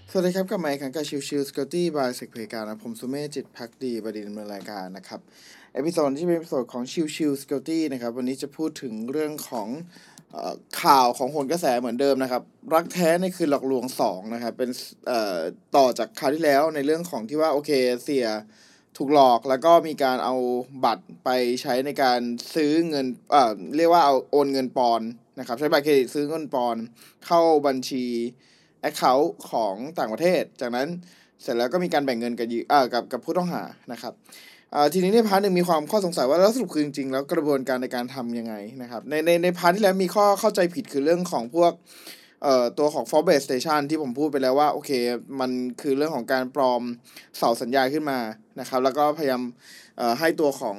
สวัสดีครับกลับมาอีกครั้งกับชิว Security by Sec เพกานะผมสุเมธจิตภักดีบดินทร์ดำเนินรายการนะครับเอพิโซดที่เป็นเอพิโซดของชิว Security นะครับวันนี้จะพูดถึงเรื่องของข่าวของโหนกระแสเหมือนเดิมนะครับรักแท้ในคืนหลอกลวง2นะครับเป็นต่อจากคราวที่แล้วในเรื่องของที่ว่าโอเคเสียถูกหลอกแล้วก็มีการเอาบัตรไปใช้ในการซื้อเงินเรียกว่าเอาโอนเงินปอนนะครับใช้บัตรเครดิตซื้อเงินปอนเข้าบัญชีaccount ของต่างประเทศจากนั้นเสร็จแล้วก็มีการแบ่งเงินกับผู้ต้องหานะครับทีนี้ในพาร์ทหนึ่งมีความข้อสงสัยว่าแล้วสรุปคือจริงๆแล้วกระบวนการในการทำยังไงนะครับในพาร์ทที่แล้วมีข้อเข้าใจผิดคือเรื่องของพวกตัวของ Fault Based Station ที่ผมพูดไปแล้วว่าโอเคมันคือเรื่องของการปลอมเสาสัญญาณขึ้นมานะครับแล้วก็พยายามให้ตัวของ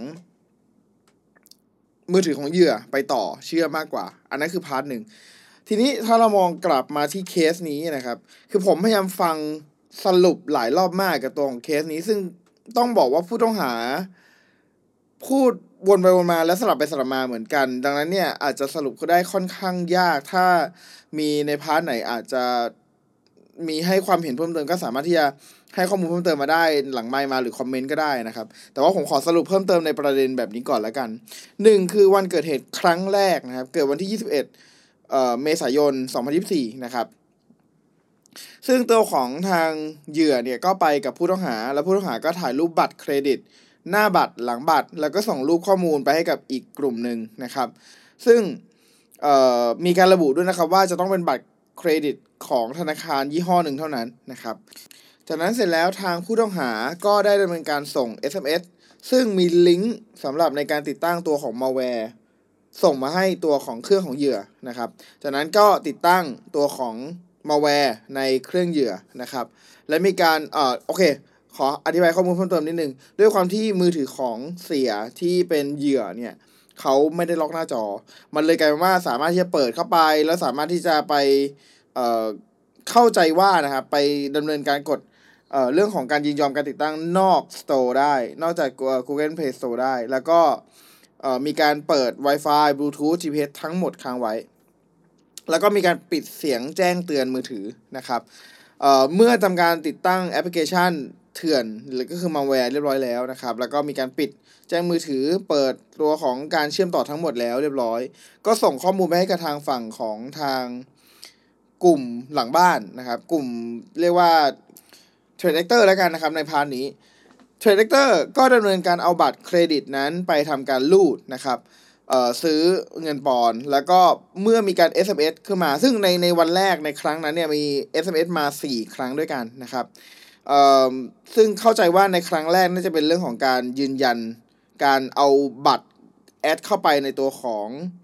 มือถือของเหยื่อไปต่อเชื่อมากกว่าอันนั้นคือพาร์ทหนึ่งทีนี้ถ้าเรามองกลับมาที่เคสนี้นะครับคือผมพยายามฟังสรุปหลายรอบมากกับตัวของเคสนี้ซึ่งต้องบอกว่าผู้ต้องหาพูดวนไปวนมาและสลับไปสลับมาเหมือนกันดังนั้นเนี่ยอาจจะสรุปก็ได้ค่อนข้างยากถ้ามีในพาร์ทไหนอาจจะมีให้ความเห็นเพิ่มเติมก็สามารถที่จะให้ข้อมูลเพิ่มเติมมาได้หลังไมค์มาหรือคอมเมนต์ก็ได้นะครับแต่ว่าผมขอสรุปเพิ่มเติมในประเด็นแบบนี้ก่อนแล้วกัน1คือวันเกิดเหตุครั้งแรกนะครับเกิดวันที่21เมษายน2024นะครับซึ่งตัวของทางเหยื่อเนี่ยก็ไปกับผู้ต้องหาแล้วผู้ต้องหาก็ถ่ายรูปบัตรเครดิตหน้าบัตรหลังบัตรแล้วก็ส่งรูปข้อมูลไปให้กับอีกกลุ่มหนึ่งนะครับซึ่งมีการระบุด้วยนะครับว่าจะต้องเป็นบัตรเครดิตของธนาคารยี่ห้อหนึ่งเท่านั้นนะครับจากนั้นเสร็จแล้วทางผู้ต้องหาก็ได้ดำเนินการส่ง SMS ซึ่งมีลิงก์สำหรับในการติดตั้งตัวของ malware ส่งมาให้ตัวของเครื่องของเหยื่อนะครับจากนั้นก็ติดตั้งตัวของ malware ในเครื่องเหยื่อนะครับและมีการโอเคขออธิบายข้อมูลเพิ่มเติมนิดนึงด้วยความที่มือถือของเสียที่เป็นเหยื่อเนี่ยเขาไม่ได้ล็อกหน้าจอมันเลยกลายเป็นว่าสามารถที่จะเปิดเข้าไปแล้วสามารถที่จะไปเข้าใจว่านะครับไปดำเนินการกดเรื่องของการยินยอมการติดตั้งนอก Store ได้นอกจาก Google Play Store ได้แล้วก็มีการเปิด Wi-Fi Bluetooth GPS ทั้งหมดค้างไว้แล้วก็มีการปิดเสียงแจ้งเตือนมือถือนะครับเมื่อทำการติดตั้งแอปพลิเคชันเถื่อนหรือก็คือมัลแวร์เรียบร้อยแล้วนะครับแล้วก็มีการปิดแจ้งมือถือเปิดตัวของการเชื่อมต่อทั้งหมดแล้วเรียบร้อยก็ส่งข้อมูลไปให้กับทางฝั่งของทางกลุ่มหลังบ้านนะครับกลุ่มเรียกว่าเทรดเตอร์แล้วกันนะครับในพาร์ทนี้เทรดเตอร์ก็ดำเนินการเอาบัตรเครดิตนั้นไปทำการรูดนะครับซื้อเงินปอนแล้วก็เมื่อมีการ SMS ขึ้นมาซึ่งในวันแรกในครั้งนั้นเนี่ยมี SMS มา4ครั้งด้วยกันนะครับซึ่งเข้าใจว่าในครั้งแรกน่าจะเป็นเรื่องของการยืนยันการเอาบัตรแอดเข้าไปในตัวของ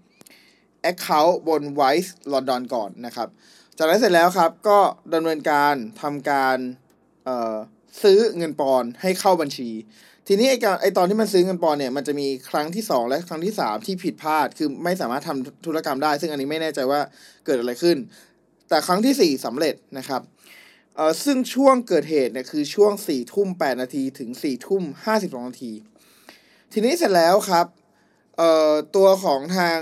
Account บน Wise London ก่อนนะครับจากนั้นเสร็จแล้วครับก็ดำเนินการทำการซื้อเงินปอนให้เข้าบัญชีทีนี้ไอตอนที่มันซื้อเงินปอนเนี่ยมันจะมีครั้งที่2และครั้งที่3ที่ผิดพลาดคือไม่สามารถทำธุรกรรมได้ซึ่งอันนี้ไม่แน่ใจว่าเกิดอะไรขึ้นแต่ครั้งที่4สำเร็จนะครับซึ่งช่วงเกิดเหตุเนี่ยคือช่วง4:08 น.ถึง4:52 น.ทีนี้เสร็จแล้วครับตัวของทาง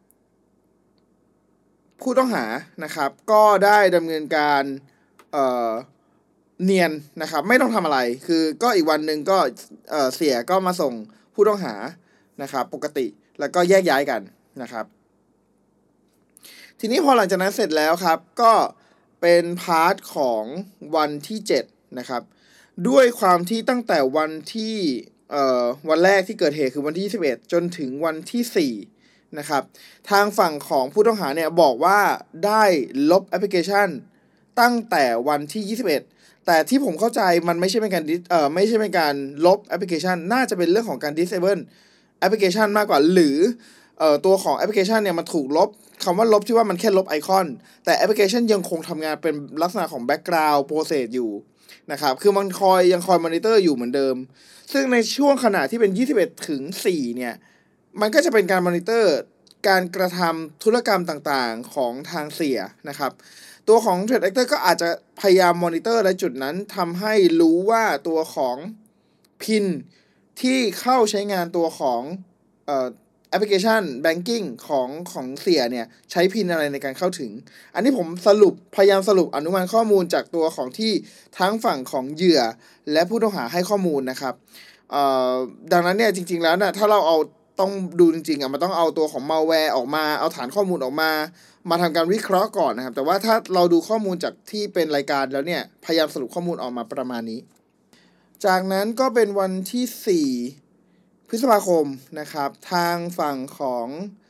ผู้ต้องหานะครับก็ได้ดำเนินการเนียนนะครับไม่ต้องทำอะไรคือก็อีกวันหนึ่งก็เสียก็มาส่งผู้ต้องหานะครับปกติแล้วก็แยกย้ายกันนะครับทีนี้พอหลังจากนั้นเสร็จแล้วครับก็เป็นพาร์ทของวันที่7นะครับด้วยความที่ตั้งแต่วันที่วันแรกที่เกิดเหตุคือวันที่21จนถึงวันที่4นะครับทางฝั่งของผู้ต้องหาเนี่ยบอกว่าได้ลบแอปพลิเคชันตั้งแต่วันที่21แต่ที่ผมเข้าใจมันไม่ใช่เป็นการไม่ใช่เป็นการลบแอปพลิเคชันน่าจะเป็นเรื่องของการ disable แอปพลิเคชันมากกว่าหรือตัวของแอปพลิเคชันเนี่ยมันถูกลบคำว่าลบที่ว่ามันแค่ลบไอคอนแต่แอปพลิเคชันยังคงทำงานเป็นลักษณะของ background process อยู่นะครับคือมันยังคอยมอนิเตอร์อยู่เหมือนเดิมซึ่งในช่วงขณะที่เป็น21ถึง4เนี่ยมันก็จะเป็นการมอนิเตอร์การกระทำธุรกรรมต่างๆของทางเสียนะครับตัวของ Threat Actor ก็อาจจะพยายามมอนิเตอร์ในจุดนั้นทำให้รู้ว่าตัวของพินที่เข้าใช้งานตัวของแอปพลิเคชัน Banking ของเสียเนี่ยใช้พินอะไรในการเข้าถึงอันนี้ผมพยายามสรุปอนุมานข้อมูลจากตัวของที่ทั้งฝั่งของเหยื่อและผู้ต้องหาให้ข้อมูลนะครับดังนั้นเนี่ยจริงๆแล้วนะถ้าเราต้องดูจริงๆมันต้องเอาตัวของ malware ออกมาเอาฐานข้อมูลออกมาทำการวิเคราะห์ก่อนนะครับแต่ว่าถ้าเราดูข้อมูลจากที่เป็นรายการแล้วเนี่ยพยายามสรุปข้อมูลออกมาประมาณนี้จากนั้นก็เป็นวันที่4พฤษภาคมนะครับทางฝั่งของ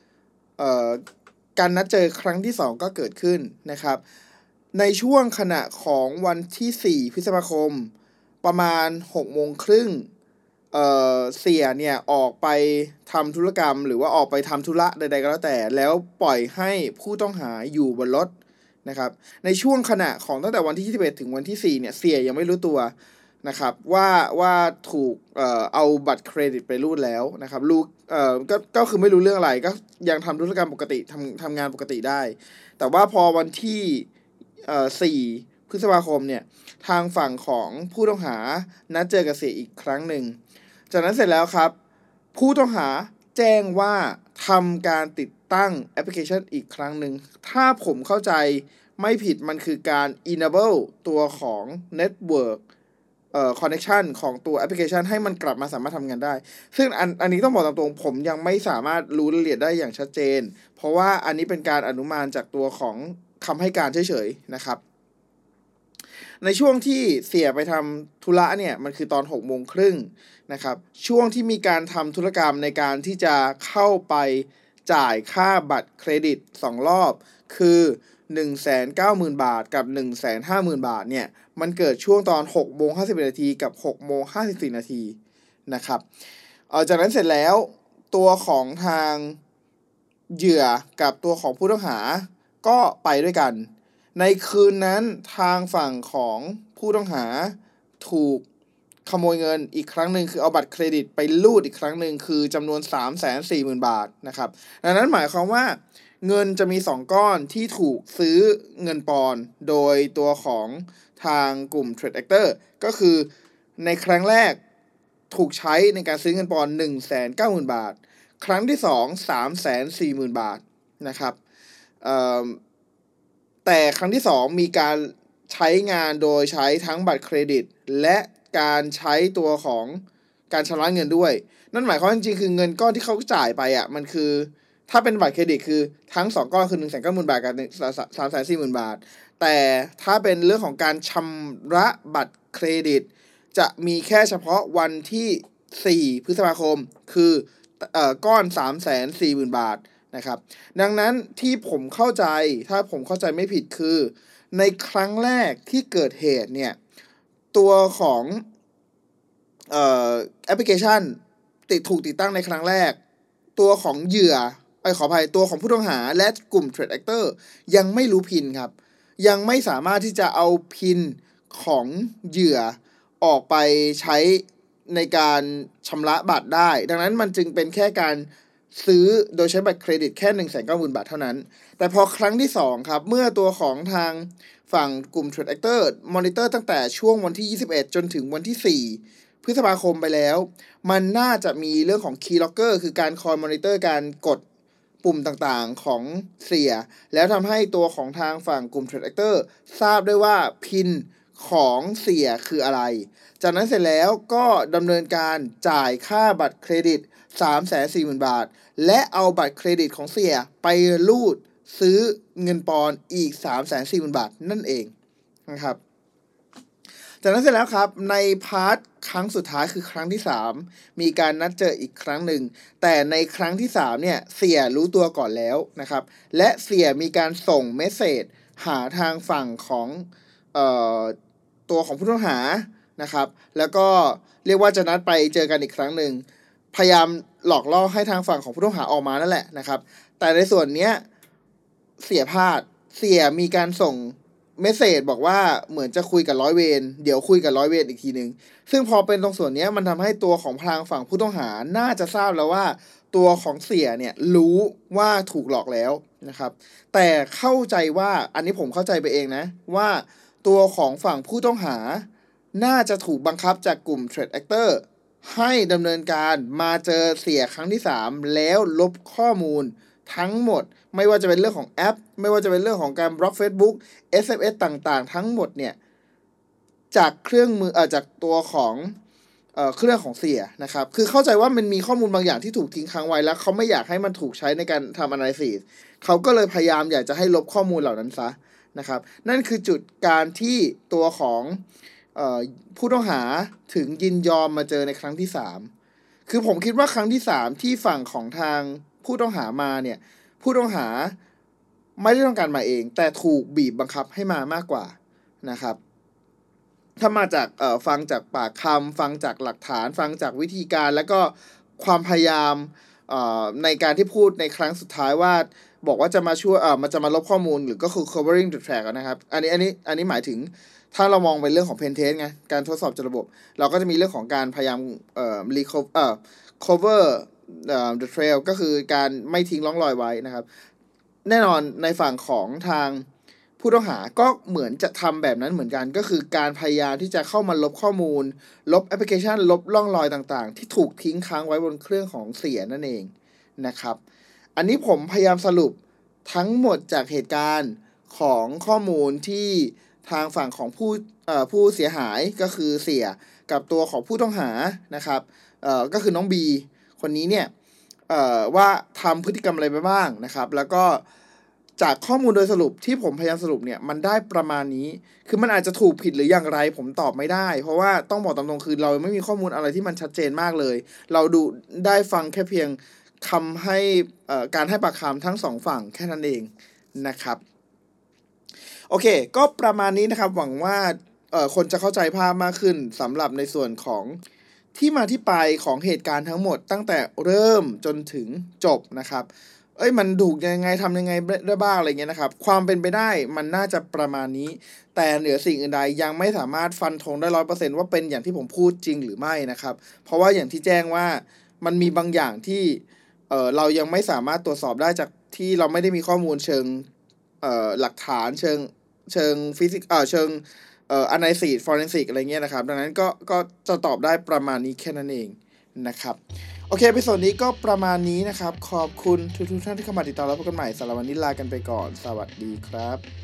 การนัดเจอครั้งที่2ก็เกิดขึ้นนะครับในช่วงขณะของวันที่4พฤษภาคมประมาณ 18:30เสียเนี่ยออกไปทำธุรกรรมหรือว่าออกไปทำธุระใดๆก็แล้วแต่แล้วปล่อยให้ผู้ต้องหาอยู่บนรถนะครับในช่วงขณะของตั้งแต่วันที่21ถึงวันที่4เนี่ยเสียยังไม่รู้ตัวนะครับว่าถูกเอาบัตรเครดิตไปรูดแล้วนะครับรู้ก็คือไม่รู้เรื่องอะไรก็ยังทำธุรกรรมปกติทำงานปกติได้แต่ว่าพอวันที่4พฤษภาคมเนี่ยทางฝั่งของผู้ต้องหานัดเจอกับเสียอีกครั้งหนึ่งจากนั้นเสร็จแล้วครับผู้ต้องหาแจ้งว่าทำการติดตั้งแอปพลิเคชันอีกครั้งหนึ่งถ้าผมเข้าใจไม่ผิดมันคือการ enable ตัวของ network connection ของตัวแอปพลิเคชันให้มันกลับมาสามารถทำงานได้ซึ่งอันนี้ต้องบอกตามตรงผมยังไม่สามารถรู้รายละเอียดได้อย่างชัดเจนเพราะว่าอันนี้เป็นการอนุมานจากตัวของคำให้การเฉยๆนะครับในช่วงที่เสียไปทำธุระเนี่ยมันคือตอน18:30นะครับช่วงที่มีการทำธุรกรรมในการที่จะเข้าไปจ่ายค่าบัตรเครดิต2รอบคือ 190,000 บาทกับ 150,000 บาทเนี่ยมันเกิดช่วงตอน 6:51 นาทีกับ 6:54 นาทีนะครับจากนั้นเสร็จแล้วตัวของทางเหยื่อกับตัวของผู้ต้องหาก็ไปด้วยกันในคืนนั้นทางฝั่งของผู้ต้องหาถูกขโมยเงินอีกครั้งหนึ่งคือเอาบัตรเครดิตไปรูดอีกครั้งหนึ่งคือจำนวน 340,000 บาทนะครับดังนั้นหมายความว่าเงินจะมี2ก้อนที่ถูกซื้อเงินปอนด์โดยตัวของทางกลุ่ม Trade Actor ก็คือในครั้งแรกถูกใช้ในการซื้อเงินปอนด์ 190,000 บาทครั้งที่2 340,000 บาทนะครับแต่ครั้งที่2มีการใช้งานโดยใช้ทั้งบัตรเครดิตและการใช้ตัวของการชำระเงินด้วยนั่นหมายความจริงๆคือเงินก้อนที่เขาจ่ายไปมันคือถ้าเป็นบัตรเครดิตคือทั้ง2ก้อนคือ 190,000 บาทกับ 340,000 บาทแต่ถ้าเป็นเรื่องของการชำระบัตรเครดิตจะมีแค่เฉพาะวันที่4พฤษภาคมคือก้อน 340,000 บาทนะครับดังนั้นที่ผมเข้าใจถ้าผมเข้าใจไม่ผิดคือในครั้งแรกที่เกิดเหตุเนี่ยตัวของแอปพลิเคชันถูกติดตั้งในครั้งแรกตัวของเหยื่อขออภัยตัวของผู้ต้องหาและกลุ่ม Trade Actor ยังไม่รู้พินครับยังไม่สามารถที่จะเอาพินของเหยื่อออกไปใช้ในการชำระบัตรได้ดังนั้นมันจึงเป็นแค่การซื้อโดยใช้บัตรเครดิตแค่ 190,000 บาทเท่านั้นแต่พอครั้งที่2ครับเมื่อตัวของทางฝั่งกลุ่ม Trade Actor มอนิเตอร์ตั้งแต่ช่วงวันที่21จนถึงวันที่4พฤษภาคมไปแล้วมันน่าจะมีเรื่องของ Key Locker คือการคอยมอนิเตอร์การกดปุ่มต่างๆของเสียแล้วทำให้ตัวของทางฝั่งกลุ่ม Trade Actor ทราบได้ว่าพินของเสียคืออะไรจากนั้นเสร็จแล้วก็ดำเนินการจ่ายค่าบัตรเครดิต 340,000 บาทและเอาบัตรเครดิตของเสียไปรูดซื้อเงินปอนด์อีก 340,000 บาทนั่นเองนะครับจากนั้นเสร็จแล้วครับในพาร์ทครั้งสุดท้ายคือครั้งที่3มีการนัดเจออีกครั้งหนึ่งแต่ในครั้งที่3เนี่ยเสียรู้ตัวก่อนแล้วนะครับและเสียมีการส่งเมสเสจหาทางฝั่งของตัวของผู้ต้องหานะครับแล้วก็เรียกว่าจะนัดไปเจอกันอีกครั้งหนึ่งพยายามหลอกล่อให้ทางฝั่งของผู้ต้องหาออกมานั่นแหละนะครับแต่ในส่วนเนี้ยเสียพลาดเสียมีการส่งเมสเสจบอกว่าเหมือนจะคุยกับร้อยเวรเดี๋ยวคุยกับร้อยเวรอีกทีนึงซึ่งพอเป็นตรงส่วนนี้มันทำให้ตัวของทางฝั่งผู้ต้องหาน่าจะทราบแล้วว่าตัวของเสียเนี่ยรู้ว่าถูกหลอกแล้วนะครับแต่เข้าใจว่าอันนี้ผมเข้าใจไปเองนะว่าตัวของฝั่งผู้ต้องหาน่าจะถูกบังคับจากกลุ่ม Trade Actor ให้ดำเนินการมาเจอเสียครั้งที่3แล้วลบข้อมูลทั้งหมดไม่ว่าจะเป็นเรื่องของแอปไม่ว่าจะเป็นเรื่องของการบล็อก Facebook SMS ต่างๆทั้งหมดเนี่ยจากเครื่องมือจากตัวของเครื่องของเสียนะครับคือเข้าใจว่ามันมีข้อมูลบางอย่างที่ถูกทิ้งค้างไว้แล้วเขาไม่อยากให้มันถูกใช้ในการทำ analysis เขาก็เลยพยายามอยากจะให้ลบข้อมูลเหล่านั้นซะนะครับนั่นคือจุดการที่ตัวของผู้ต้องหาถึงยินยอมมาเจอในครั้งที่3คือผมคิดว่าครั้งที่3ที่ฝั่งของทางผู้ต้องหามาเนี่ยผู้ต้องหาไม่ได้ต้องการมาเองแต่ถูกบีบบังคับให้มามากกว่านะครับถ้ามาจากฟังจากปากคำฟังจากหลักฐานฟังจากวิธีการแล้วก็ความพยายามในการที่พูดในครั้งสุดท้ายว่าบอกว่าจะมาช่วยมันจะมาลบข้อมูลหรือก็คือ covering the track นะครับอันนี้หมายถึงถ้าเรามองเป็นเรื่องของ pen test ไงการทดสอบจากระบบเราก็จะมีเรื่องของการพยายามcover the trail ก็คือการไม่ทิ้งร่องรอยไว้นะครับแน่นอนในฝั่งของทางผู้ต้องหาก็เหมือนจะทำแบบนั้นเหมือนกันก็คือการพยายามที่จะเข้ามาลบข้อมูลลบแอปพลิเคชันลบร่องรอยต่างๆที่ถูกทิ้งค้างไว้บนเครื่องของเสียนั่นเองนะครับอันนี้ผมพยายามสรุปทั้งหมดจากเหตุการณ์ของข้อมูลที่ทางฝั่งของผู้เสียหายก็คือเสียกับตัวของผู้ต้องหานะครับก็คือน้องบีคนนี้เนี่ยว่าทำพฤติกรรมอะไรไปบ้างนะครับแล้วก็จากข้อมูลโดยสรุปที่ผมพยายามสรุปเนี่ยมันได้ประมาณนี้คือมันอาจจะถูกผิดหรืออย่างไรผมตอบไม่ได้เพราะว่าต้องบอกตามตรงคือเราไม่มีข้อมูลอะไรที่มันชัดเจนมากเลยเราดูได้ฟังแค่เพียงคำให้การให้ปากคำทั้ง2ฝั่งแค่นั้นเองนะครับโอเคก็ประมาณนี้นะครับหวังว่าคนจะเข้าใจภาพมากขึ้นสำหรับในส่วนของที่มาที่ไปของเหตุการณ์ทั้งหมดตั้งแต่เริ่มจนถึงจบนะครับมันถูกยังไงทำยังไงได้บ้างอะไรเงี้ยนะครับความเป็นไปได้มันน่าจะประมาณนี้แต่เหนือสิ่งอื่นใดยังไม่สามารถฟันธงได้ 100% ว่าเป็นอย่างที่ผมพูดจริงหรือไม่นะครับเพราะว่าอย่างที่แจ้งว่ามันมีบางอย่างที่เรายังไม่สามารถตรวจสอบได้จากที่เราไม่ได้มีข้อมูลเชิงหลักฐานเชิงฟิสิกเชิงanalysis forensic อะไรเงี้ยนะครับดังนั้นก็จะตอบได้ประมาณนี้แค่นั้นเองนะครับโอเคในส่วนนี้ก็ประมาณนี้นะครับขอบคุณทุกท่านที่เข้ามาติดตามรับชมกันใหม่สำหรับวันนี้ลากันไปก่อนสวัสดีครับ